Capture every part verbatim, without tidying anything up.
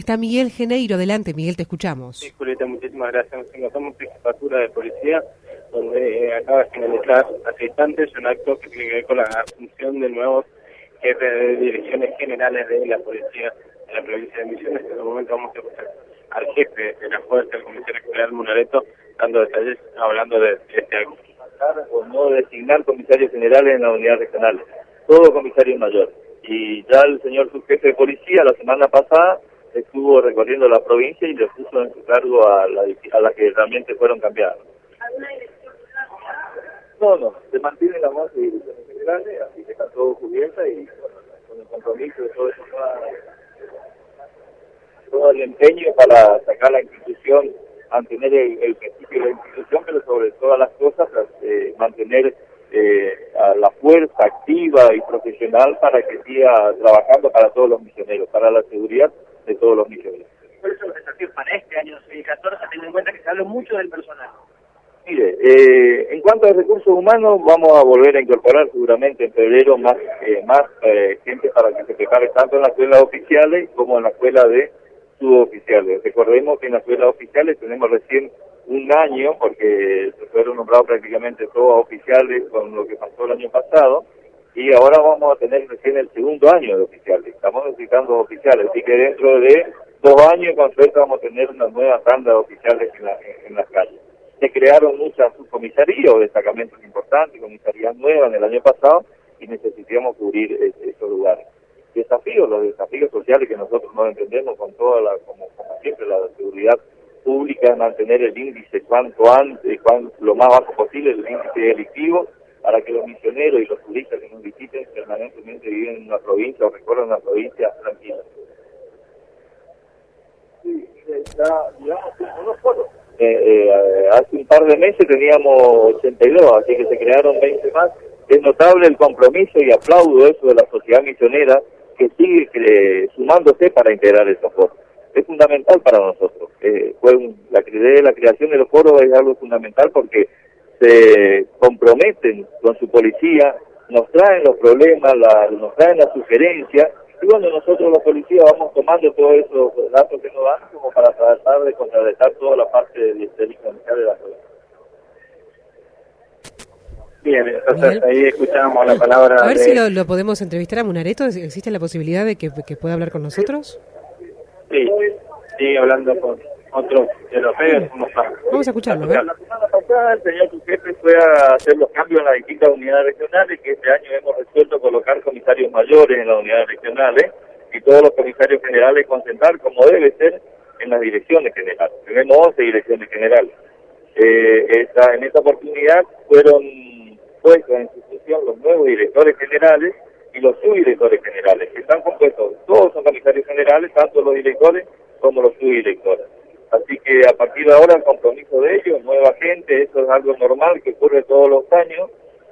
está Miguel Geneiro. Adelante, Miguel, te escuchamos. Sí, Julieta, muchísimas gracias. Nos encontramos en Jefatura de Policía, donde eh, acaba de finalizar hace instantes un acto que tiene que ver con la asunción de nuevos jefes de direcciones generales de la policía de la provincia de Misiones. En este momento vamos a escuchar al jefe de la fuerza, el comisario general Munareto, dando detalles, hablando de, de este acto. O no designar comisarios generales en la unidad regional, todo comisario mayor. Y ya el señor subjefe de policía la semana pasada estuvo recorriendo la provincia y le puso en su cargo a la, a las que realmente fueron cambiadas. ¿Alguna dirección? No, no, se mantienen las bases de direcciones generales, así que está todo cubierta y bueno, con el compromiso de todo eso, toda, todo el empeño para sacar la institución, mantener el, el principio de la institución, pero sobre todas las cosas, eh, mantener eh, a la fuerza activa y profesional para que siga trabajando para todos los misioneros, para la seguridad de todos los misioneros. ¿Cuáles son los desafíos para este año dos mil catorce, teniendo en cuenta que se habló mucho del personal? Mire, eh, en cuanto a recursos humanos, vamos a volver a incorporar seguramente en febrero más eh, más eh, gente para que se prepare tanto en las escuelas oficiales como en la escuela de suboficiales. Recordemos que en las escuelas oficiales tenemos recién un año, porque se fueron nombrados prácticamente todos oficiales con lo que pasó el año pasado, y ahora vamos a tener recién el segundo año de oficiales. Estamos necesitando oficiales, así que dentro de dos años con suerte vamos a tener una nueva tanda de oficiales en, la, en, en las calles. Se crearon muchas subcomisarías o destacamentos importantes, comisarías nuevas en el año pasado, y necesitamos cubrir es, esos lugares. Desafíos, los desafíos sociales que nosotros no entendemos con toda la, como, como siempre, la seguridad pública, es mantener el índice cuanto antes, cuanto, lo más bajo posible, el índice delictivo, para que los misioneros y los turistas que nos visiten permanentemente viven en una provincia o recorran una provincia tranquila. Sí, ya, digamos, unos foros. Eh, eh, hace un par de meses teníamos ochenta y dos, así que se crearon veinte más. Es notable el compromiso y aplaudo eso de la sociedad misionera que sigue eh, sumándose para integrar esos foros. Es fundamental para nosotros. Eh, fue un, la, la creación de los foros es algo fundamental porque se comprometen con su policía, nos traen los problemas, la, nos traen las sugerencias, y bueno, nosotros los policías vamos tomando todos esos datos que nos dan como para tratar de contrarrestar toda la parte delincuencial de la zona. Bien, entonces Bien. Ahí escuchábamos la palabra. A ver de... si lo, lo podemos entrevistar a Munareto. ¿Existe la posibilidad de que, que pueda hablar con nosotros? Sí, sí, hablando con otros de los medios. Vamos a escucharlo, ¿ver? La semana pasada el señor subjefe fue a hacer los cambios en las distintas unidades regionales, que este año hemos resuelto colocar comisarios mayores en las unidades regionales y todos los comisarios generales concentrar como debe ser en las direcciones generales. Tenemos once direcciones generales. Eh, esta, en esta oportunidad fueron puestos en sucesión los nuevos directores generales y los subdirectores generales, que están compuestos, todos son comisarios generales, tanto los directores como los subdirectores. Así que a partir de ahora el compromiso de ellos, nueva gente, eso es algo normal que ocurre todos los años,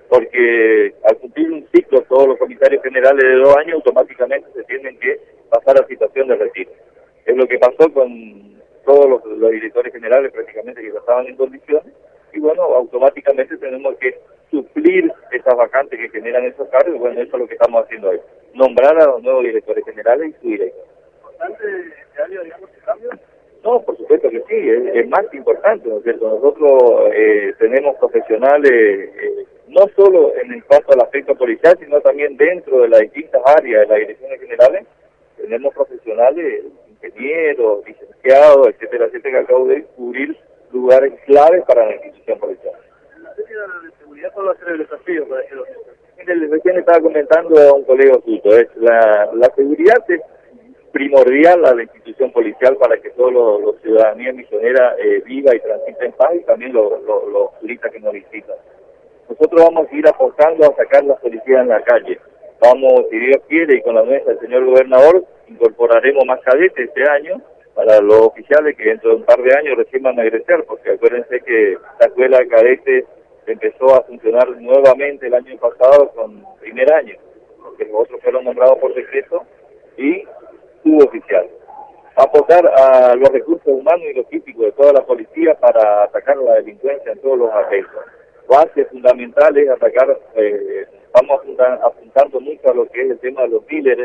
porque al cumplir un ciclo todos los comisarios generales de dos años automáticamente se tienen que pasar a situación de retiro. Es lo que pasó con todos los, los directores generales prácticamente que ya estaban en condiciones, y bueno, automáticamente tenemos que suplir esas vacantes que generan esos cargos, y bueno, eso es lo que estamos haciendo hoy, nombrar a los nuevos directores generales y subdirectores. ¿Importante este año, digamos, el cambio? No, por supuesto que sí, es, es más importante, ¿no es cierto? Nosotros eh, tenemos profesionales, eh, no solo en el cuanto al aspecto policial, sino también dentro de las distintas áreas de las direcciones generales, tenemos profesionales, ingenieros, licenciados, etcétera, etcétera, que acabo de cubrir lugares claves para la institución policial. En materia de seguridad, ¿cuál va a ser el desafío para ellos? Mire, recién estaba comentando a un colega suyo, es la, la seguridad es primordial a la institución policial para que todos los, los ciudadanías misioneras eh, viva y transite en paz, y también los, los, los turistas que nos visitan. Nosotros vamos a ir apostando a sacar la policía en la calle. Vamos, si Dios quiere, y con la nuestra del señor gobernador, incorporaremos más cadetes este año para los oficiales que dentro de un par de años recién van a egresar, porque acuérdense que la escuela de cadetes empezó a funcionar nuevamente el año pasado con primer año, porque los otros fueron nombrados por decreto y suboficial. Aportar a los recursos humanos y logísticos de toda la policía para atacar la delincuencia en todos los aspectos. Base fundamental es atacar, eh, estamos apuntando mucho a lo que es el tema de los dealers,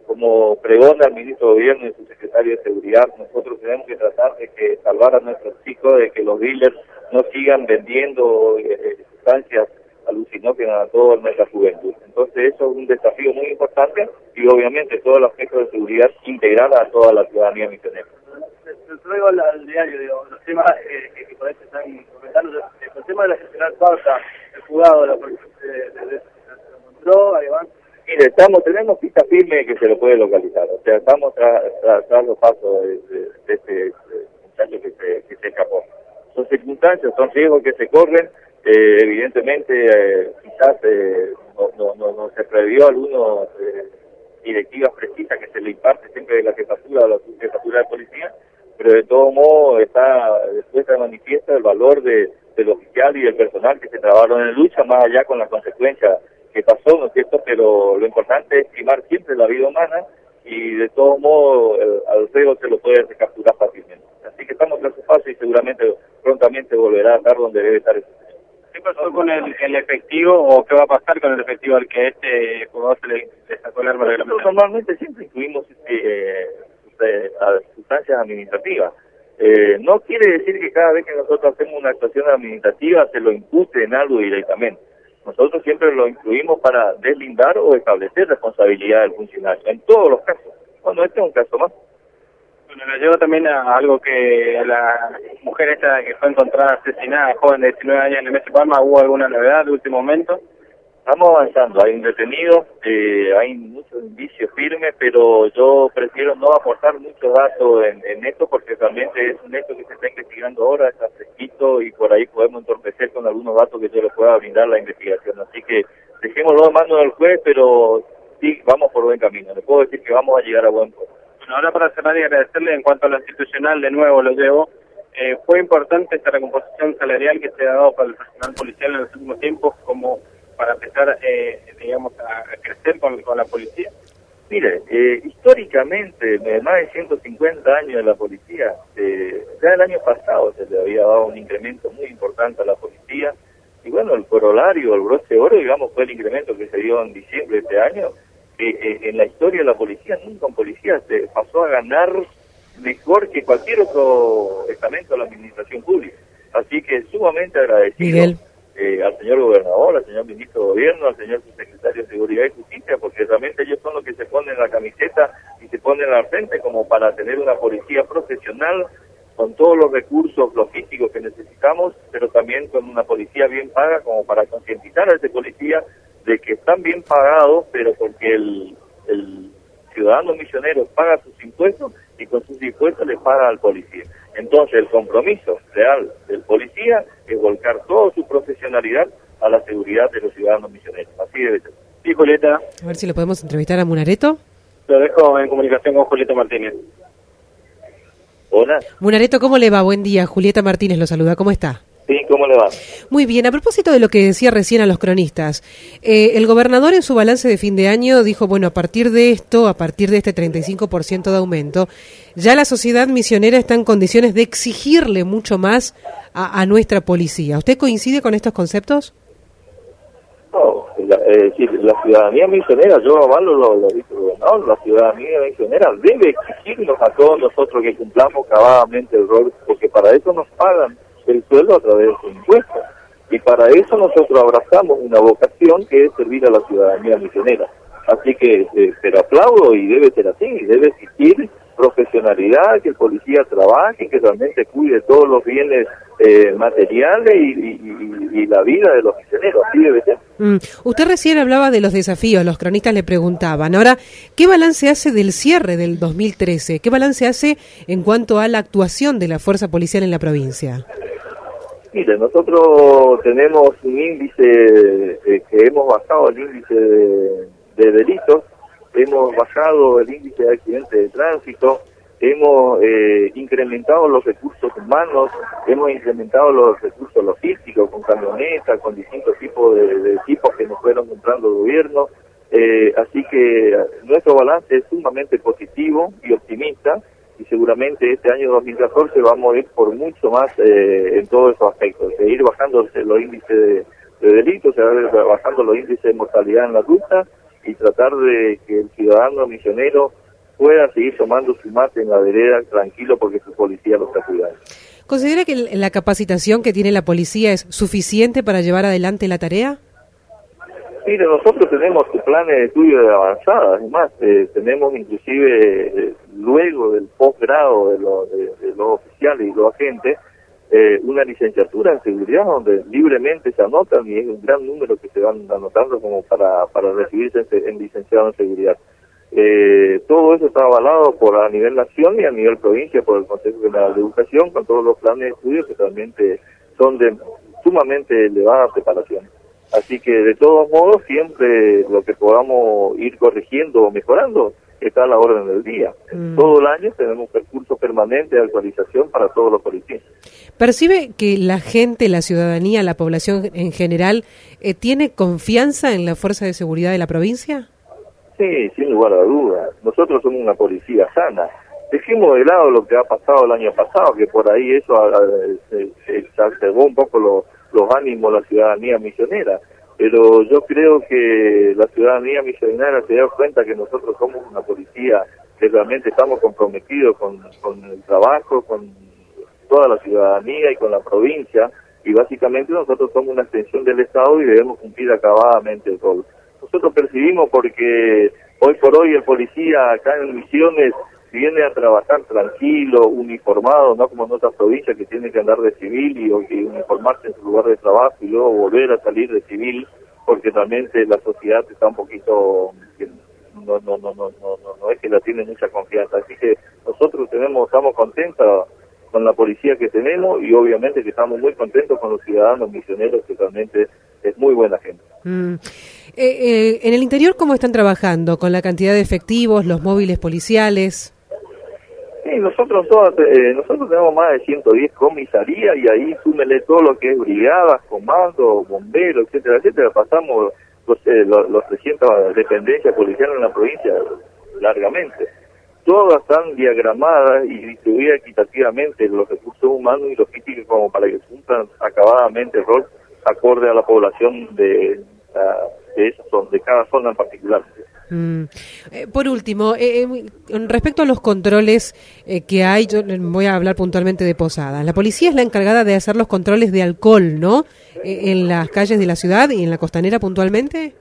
como pregona el ministro de Gobierno y su secretario de Seguridad, nosotros tenemos que tratar de que salvar a nuestros chicos, de que los dealers no sigan vendiendo eh, sustancias alucinógenas a toda nuestra juventud. Entonces eso es un desafío muy importante y obviamente todo el aspecto de seguridad integral a toda la ciudadanía misionera. Luego al, al diario, digo, los temas eh, que, que por ahí se están comentando, el tema de la General Pauta, el juzgado, la policía de, de, de, se lo encontró, además. Mire, estamos, tenemos pista firme que se lo puede localizar, o sea, estamos tras tra, tra los pasos de, de, de este muchacho que se, que se escapó. Son circunstancias, son riesgos que se corren, eh, evidentemente eh, quizás eh, no, no, no, no se previó algunas eh, directivas precisas que se le imparte siempre de la jefatura o la subjefatura de policía, pero de todo modo está después se manifiesta el valor de, del oficial y del personal que se trabajaron en lucha, más allá con las consecuencias que pasó, ¿no es cierto? Pero lo importante es estimar siempre la vida humana y de todo modo el, al reo se lo puede recapturar fácilmente. Así que estamos tras su paso y seguramente prontamente volverá a estar donde debe estar. ¿Qué pasó con el, el efectivo o qué va a pasar con el efectivo al que este jugador se le, le sacó el arma reglamentaria? Normalmente siempre incluimos eh, eh, sustancias administrativas. Eh, no quiere decir que cada vez que nosotros hacemos una actuación administrativa se lo impute en algo directamente. Nosotros siempre lo incluimos para deslindar o establecer responsabilidad del funcionario, en todos los casos. Bueno, este es un caso más. Bueno, lo llevo también a algo que la mujer esta que fue encontrada asesinada, joven de diecinueve años en el mes de Palma, ¿hubo alguna novedad de último momento? Estamos avanzando, hay un detenido, eh, hay muchos indicios firmes, pero yo prefiero no aportar muchos datos en, en esto porque realmente es un hecho que se está investigando ahora, está fresquito y por ahí podemos entorpecer con algunos datos que yo le pueda brindar la investigación. Así que dejémoslo en manos del juez, pero sí, vamos por buen camino. Le puedo decir que vamos a llegar a buen puerto. Bueno, ahora para cerrar y agradecerle en cuanto a lo institucional, de nuevo lo llevo. Eh, fue importante esta recomposición salarial que se ha dado para el personal policial en los últimos tiempos como para empezar, eh, digamos, a crecer con, con la policía. Mire, eh, históricamente, de más de ciento cincuenta años de la policía, eh, ya el año pasado se le había dado un incremento muy importante a la policía, y bueno, el corolario, el broche de oro, digamos, fue el incremento que se dio en diciembre de este año. Eh, eh, en la historia de la policía, nunca un policía se pasó a ganar mejor que cualquier otro estamento de la administración pública. Así que sumamente agradecido. Miguel. Eh, al señor gobernador, al señor ministro de Gobierno, al señor subsecretario de Seguridad y Justicia, porque realmente ellos son los que se ponen la camiseta y se ponen al frente como para tener una policía profesional con todos los recursos logísticos que necesitamos, pero también con una policía bien paga como para concientizar a ese policía de que están bien pagados, pero porque el, el ciudadano misionero paga sus impuestos y con sus impuestos le paga al policía. Entonces el compromiso real del policía es volcar toda su profesionalidad a la seguridad de los ciudadanos misioneros. Así debe ser. Sí, Julieta. A ver si le podemos entrevistar a Munareto. Lo dejo en comunicación con Julieta Martínez. Hola. Munareto, ¿cómo le va? Buen día. Julieta Martínez lo saluda. ¿Cómo está? Sí, ¿cómo le va? Muy bien. A propósito de lo que decía recién a los cronistas, eh, el gobernador en su balance de fin de año dijo, bueno, a partir de esto, a partir de este treinta y cinco por ciento de aumento, ya la sociedad misionera está en condiciones de exigirle mucho más a, a nuestra policía. ¿Usted coincide con estos conceptos? No, la, eh, sí, la ciudadanía misionera, yo avalo lo, lo dice el gobernador, la ciudadanía misionera debe exigirnos a todos nosotros que cumplamos cabadamente el rol, porque para eso nos pagan el sueldo a través de sus impuestos. Y para eso nosotros abrazamos una vocación que es servir a la ciudadanía misionera. Así que, eh, pero aplaudo y debe ser así, debe existir profesionalidad, que el policía trabaje, que realmente cuide todos los bienes eh, materiales y, y, y, y la vida de los misioneros, así debe ser. Mm. Usted recién hablaba de los desafíos, los cronistas le preguntaban. Ahora, ¿qué balance hace del cierre del dos mil trece? ¿Qué balance hace en cuanto a la actuación de la fuerza policial en la provincia? Mire, nosotros tenemos un índice eh, que hemos bajado el índice de, de delitos, hemos bajado el índice de accidentes de tránsito, hemos eh, incrementado los recursos humanos, hemos incrementado los recursos logísticos con camionetas, con distintos tipos de, de equipos que nos fueron comprando el gobierno, eh, así que nuestro balance es sumamente positivo y optimista, y seguramente este año dos mil catorce vamos a ir por mucho más eh, en todos esos aspectos, de ir bajando los índices de, de delitos, se va bajando los índices de mortalidad en la ruta, y tratar de que el ciudadano misionero pueda seguir tomando su mate en la vereda tranquilo porque su policía lo está cuidando. ¿Considera que la capacitación que tiene la policía es suficiente para llevar adelante la tarea? Mire, nosotros tenemos planes de estudio de avanzada, además, eh, tenemos inclusive, eh, luego del posgrado de, lo, de, de los oficiales y los agentes, eh, una licenciatura en seguridad donde libremente se anotan y es un gran número que se van anotando como para, para recibirse en, en licenciado en seguridad. Eh, todo eso está avalado por a nivel nación y a nivel provincia por el Consejo General de Educación con todos los planes de estudio que realmente son de sumamente elevada preparación. Así que de todos modos siempre lo que podamos ir corrigiendo o mejorando está a la orden del día. Mm. Todo el año tenemos un curso permanente de actualización para todos los policías. ¿Percibe que la gente, la ciudadanía, la población en general eh, tiene confianza en la fuerza de seguridad de la provincia? Sí, sin lugar a dudas. Nosotros somos una policía sana. Dejemos de lado lo que ha pasado el año pasado, que por ahí eso se, se exacerbó un poco lo, los ánimos de la ciudadanía misionera. Pero yo creo que la ciudadanía misionera se da cuenta que nosotros somos una policía que realmente estamos comprometidos con, con el trabajo, con toda la ciudadanía y con la provincia, y básicamente nosotros somos una extensión del Estado y debemos cumplir acabadamente el rol. Nosotros percibimos porque hoy por hoy el policía acá en Misiones viene a trabajar tranquilo, uniformado, no como en otras provincias que tiene que andar de civil y, y uniformarse en su lugar de trabajo y luego volver a salir de civil, porque realmente la sociedad está un poquito, no no no no no no, no es que la tiene mucha confianza. Así que nosotros tenemos estamos contentos con la policía que tenemos y obviamente que estamos muy contentos con los ciudadanos misioneros, que realmente es muy buena gente. Mm. Eh, eh, en el interior, ¿cómo están trabajando? ¿Con la cantidad de efectivos, los móviles policiales? Sí, nosotros todas, eh, nosotros tenemos más de ciento diez comisarías y ahí súmele todo lo que es brigadas, comandos, bomberos, etcétera, etcétera. Pasamos los, eh, los, los trescientas dependencias policiales en la provincia largamente. Todas están diagramadas y distribuidas equitativamente los recursos humanos y logísticos como para que cumplan acabadamente el rol acorde a la población de, de, esa zona, de cada zona en particular. Mm. Eh, por último, eh, respecto a los controles eh, que hay, yo voy a hablar puntualmente de Posadas. La policía es la encargada de hacer los controles de alcohol, ¿no? Eh, en las calles de la ciudad y en la costanera puntualmente.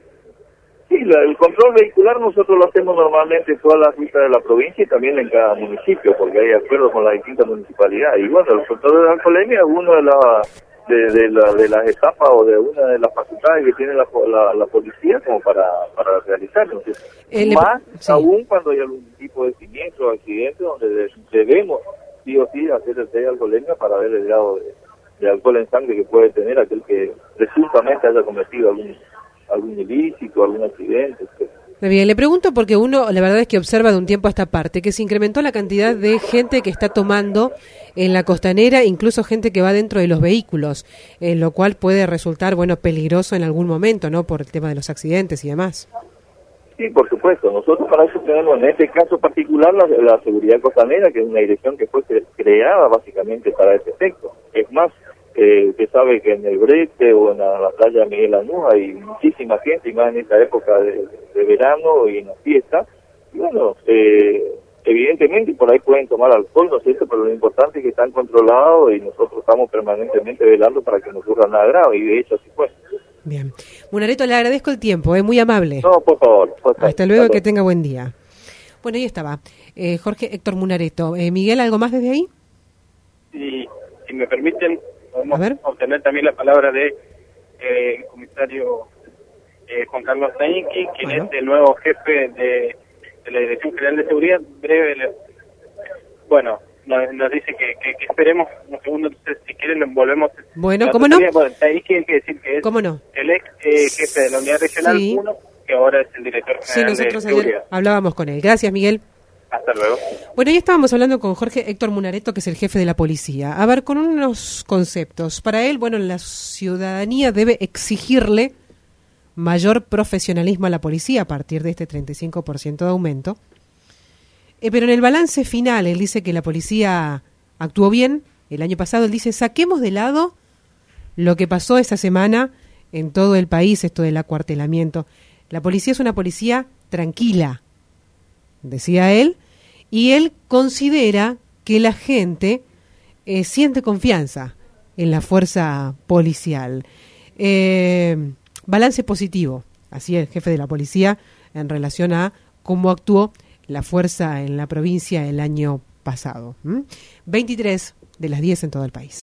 Sí, la, el control vehicular nosotros lo hacemos normalmente en todas las rutas de la provincia y también en cada municipio, porque hay acuerdos con las distintas municipalidades. Y bueno, el control de alcoholemia es uno de las de, de, la, de las etapas o de una de las facultades que tiene la, la, la policía como para, para realizarlo. Eh, Más sí. aún cuando hay algún tipo de siniestro o accidente donde debemos sí o sí hacer el test de alcoholemia para ver el grado de, de alcohol en sangre que puede tener aquel que presuntamente haya cometido algún algún ilícito, algún accidente, etcétera. Bien, le pregunto porque uno, la verdad es que observa de un tiempo a esta parte que se incrementó la cantidad de gente que está tomando en la costanera, incluso gente que va dentro de los vehículos, en lo cual puede resultar, bueno, peligroso en algún momento, ¿no? Por el tema de los accidentes y demás. Sí, por supuesto. Nosotros para eso tenemos, en este caso particular, la, la seguridad costanera, que es una dirección que fue creada básicamente para ese efecto. Es más, Eh, usted sabe que en el Brete o en la, la playa Miguel Anús hay muchísima gente, y más en esta época de, de verano y en la fiesta. Y bueno, eh, evidentemente por ahí pueden tomar alcohol, ¿no es cierto? Pero lo importante es que están controlados y nosotros estamos permanentemente velando para que no ocurra nada grave, y de hecho así fue. Bien. Munareto, le agradezco el tiempo, es muy amable. No, por favor. Por favor. Hasta luego, que tenga buen día. Bueno, ahí estaba. Eh, Jorge Héctor Munareto. Eh, Miguel, ¿algo más desde ahí? Sí, si me permiten, podemos obtener también la palabra de eh, el comisario eh, Juan Carlos Nainqui, quien bueno. es el nuevo jefe de, de la Dirección General de Seguridad. Breve, le, bueno, nos, nos dice que, que, que esperemos un segundo, entonces si quieren volvemos. Bueno, ¿cómo no? Bueno, Nainqui hay que decir que es ¿Cómo no? el ex eh, jefe de la Unidad Regional sí. uno, que ahora es el director general sí, nosotros de Seguridad. Hablábamos con él. Gracias, Miguel. Hasta luego. Bueno, ahí estábamos hablando con Jorge Héctor Munareto, que es el jefe de la policía. A ver, con unos conceptos. Para él, bueno, la ciudadanía debe exigirle mayor profesionalismo a la policía a partir de este treinta y cinco por ciento de aumento. Eh, pero en el balance final, él dice que la policía actuó bien. El año pasado, él dice, saquemos de lado lo que pasó esa semana en todo el país, esto del acuartelamiento. La policía es una policía tranquila, decía él, y él considera que la gente eh, siente confianza en la fuerza policial. Eh, balance positivo, así el jefe de la policía, en relación a cómo actuó la fuerza en la provincia el año pasado. ¿Mm? veintitrés de las diez en todo el país.